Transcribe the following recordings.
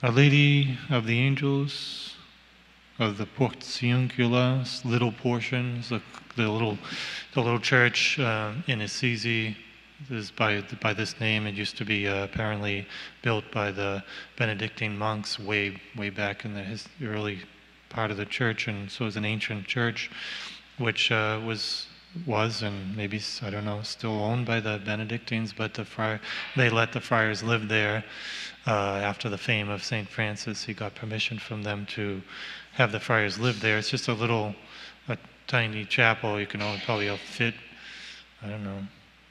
Our Lady of the Angels, of the Porciuncula, little portions, the little church in Assisi is by this name. It used to be apparently built by the Benedictine monks way back in the early part of the church, and so it's an ancient church, which was and maybe, I don't know, still owned by the Benedictines, but they let the friars live there. After the fame of St. Francis, he got permission from them to have the friars live there. It's just a tiny chapel. You can only probably fit, I don't know,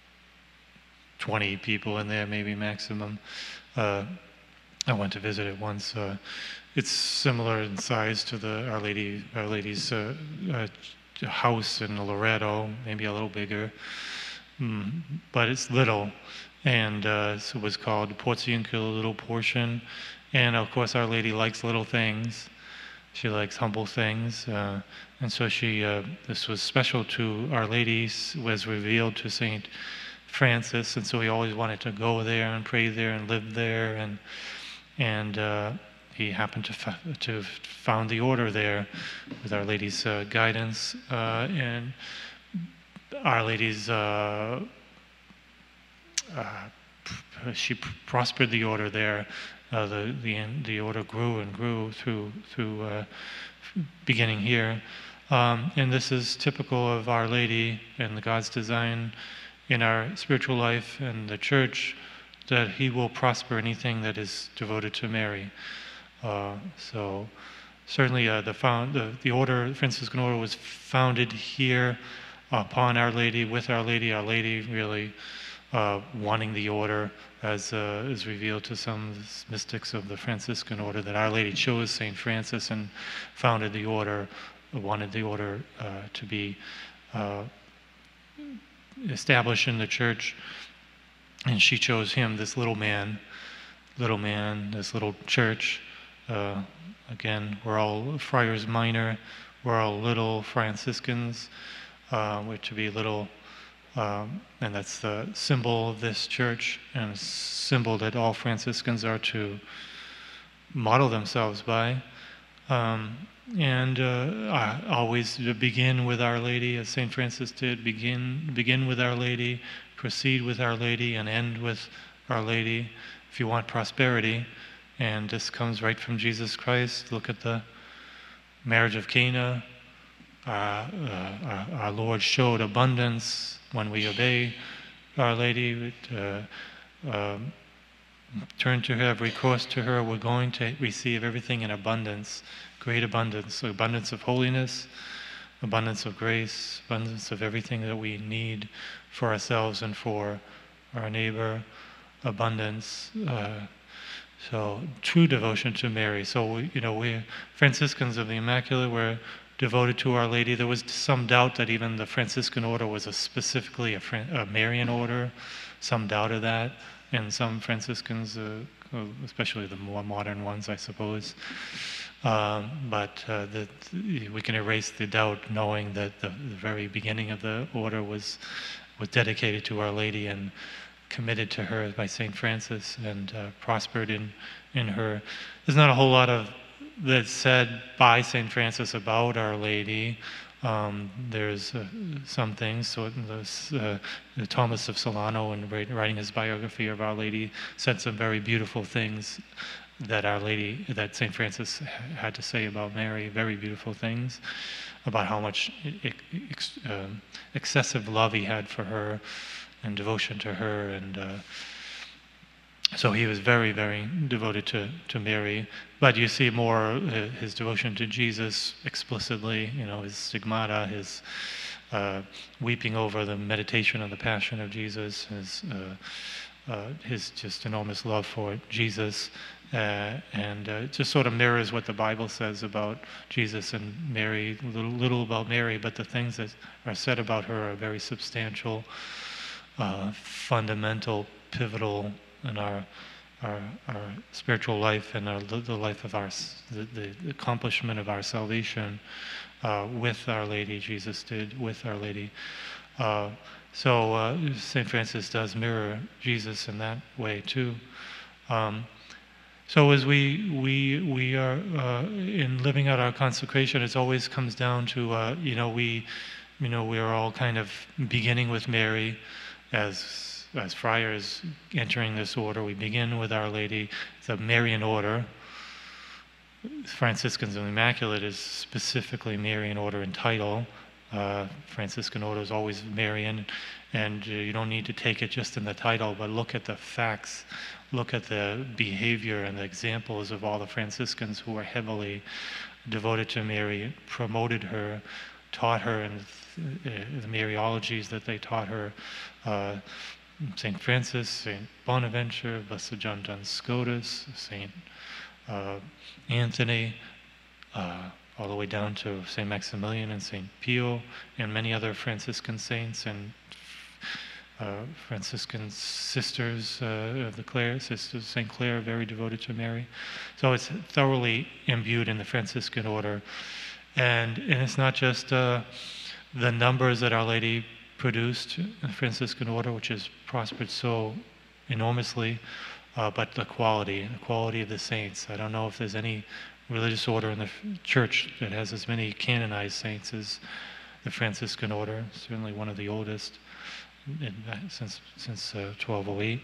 20 people in there, maybe maximum. I went to visit it once. It's similar in size to the Our Lady's house in Loreto, maybe a little bigger, but it's little. And so it was called Porciuncula, little portion. And of course, Our Lady likes little things. She likes humble things. And so this was special to Our Lady, was revealed to St. Francis. And so he always wanted to go there and pray there and live there. And he happened to found the order there with Our Lady's guidance. And Our Lady's she prospered the order there. The order grew and grew through beginning here, and this is typical of Our Lady and the God's design in our spiritual life and the Church, that He will prosper anything that is devoted to Mary. So certainly the order, the Franciscan order, was founded here upon Our Lady, with Our Lady. Our Lady really wanting the order, as is revealed to some mystics of the Franciscan order, that Our Lady chose St. Francis and founded the order, wanted the order to be established in the Church, and she chose him, this little man, this little church. Again, we're all friars minor, we're all little Franciscans. We're to be little. And that's the symbol of this church, and a symbol that all Franciscans are to model themselves by. Always begin with Our Lady, as St. Francis did. Begin with Our Lady, proceed with Our Lady, and end with Our Lady if you want prosperity. And this comes right from Jesus Christ. Look at the marriage of Cana. Our Lord showed abundance when we obey Our Lady. Turn to her, have recourse to her. We're going to receive everything in abundance, great abundance of holiness, abundance of grace, abundance of everything that we need for ourselves and for our neighbor, abundance. So true devotion to Mary. So we're Franciscans of the Immaculate. We're devoted to Our Lady. There was some doubt that even the Franciscan order was specifically a Marian order. Some doubted that, and some Franciscans, especially the more modern ones, I suppose. But we can erase the doubt, knowing that the very beginning of the order was dedicated to Our Lady and committed to her by St. Francis, and prospered in her. There's not a whole lot of that's said by St. Francis about Our Lady. There's some things. So Thomas of Solano, in writing his biography of Our Lady, said some very beautiful things that St. Francis had to say about Mary. Very beautiful things about how much excessive love he had for her and devotion to her, and so he was very, very devoted to Mary. But you see more his devotion to Jesus explicitly, his stigmata, his weeping over the meditation on the Passion of Jesus, his just enormous love for Jesus, and it just sort of mirrors what the Bible says about Jesus and Mary, little about Mary, but the things that are said about her are very substantial, fundamental, pivotal in our spiritual life and the life of the accomplishment of our salvation with Our Lady. Jesus did with Our Lady. So St. Francis does mirror Jesus in that way too. So as we are in living out our consecration, it always comes down to we are all kind of beginning with Mary, as friars entering this order. We begin with Our Lady. It's a Marian order. Franciscans of the Immaculate is specifically Marian order in title. Franciscan order is always Marian, and you don't need to take it just in the title, but look at the facts, look at the behavior and the examples of all the Franciscans who were heavily devoted to Mary, promoted her, taught her in the Mariologies that they taught her. St. Francis, St. Bonaventure, Blessed John Duns Scotus, St. Anthony, all the way down to St. Maximilian and St. Pio, and many other Franciscan saints and Franciscan sisters of the Clare, Sisters St. Clare, very devoted to Mary. So it's thoroughly imbued in the Franciscan order. And it's not just the numbers that Our Lady produced in the Franciscan order, which has prospered so enormously, but the quality of the saints. I don't know if there's any religious order in the church that has as many canonized saints as the Franciscan order. Certainly one of the oldest since 1208.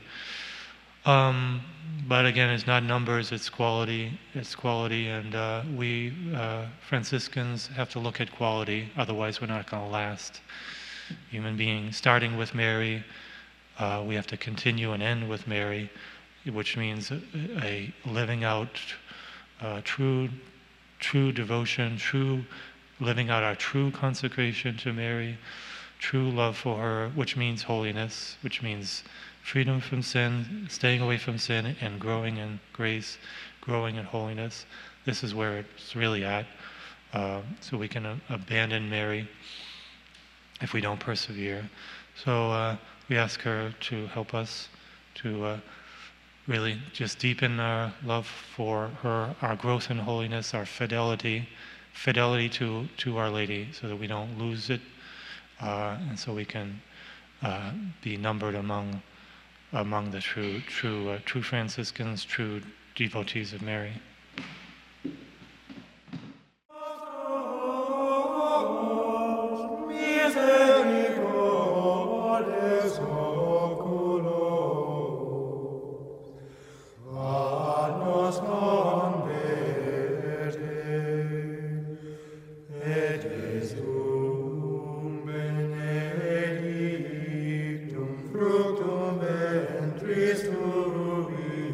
But again, it's not numbers, it's quality, and we Franciscans have to look at quality, otherwise we're not going to last. Human beings, starting with Mary, we have to continue and end with Mary, which means a living out true devotion, living out our true consecration to Mary, true love for her, which means holiness, which means freedom from sin, staying away from sin, and growing in grace, growing in holiness. This is where it's really at. So we can abandon Mary if we don't persevere. So we ask her to help us to really just deepen our love for her, our growth in holiness, our fidelity to Our Lady, so that we don't lose it, and so we can be numbered among the true Franciscans, true devotees of Mary. Fructum ventris tui,